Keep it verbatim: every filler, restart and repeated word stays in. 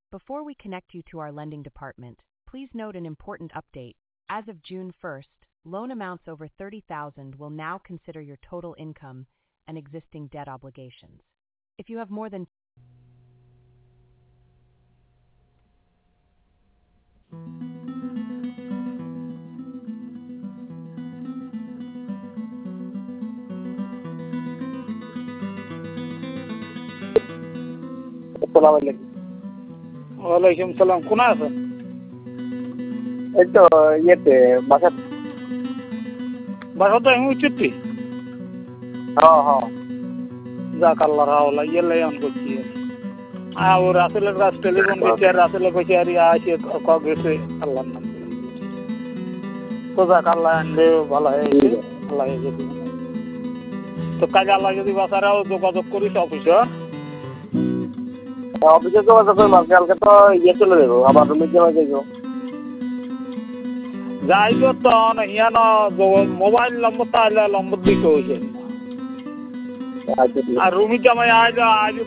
Before we connect you to our lending department, please note an important update. As of June first, loan amounts over thirty thousand dollars will now consider your total income and existing debt obligations. If you have more than আসসালামু আলাইকুম। ওয়ালাইকুম সালাম। কোনা আছেন? এই তো ইয়েতে বাসা। বাসা তো আমি উচিত। হ্যাঁ হ্যাঁ যাক আল্লাহ রাওলা ইয়েলে অন করছি। আর রাসেলের কাছ টেলিফোন করছি আর রাসেলে কইছে আর আসে ক গেছে আল্লাহর নাম। তো যাক আল্লাহ আনলে ভালো হয়ে গেছে। আল্লাহ যদি তো কাজে আল্লাহ যদি বাসারাও যোগাযোগ করিস অফিসে। অফিসে যোগাযোগ করবো, কালকে তো ইয়ে চলে যাবো, আবার রুমে জমা যাইব। যাইব তো ইয়ান মোবাইল নম্বর তাহলে নম্বর দিতে হয়েছে। আর রুমি জামাই আজ আজ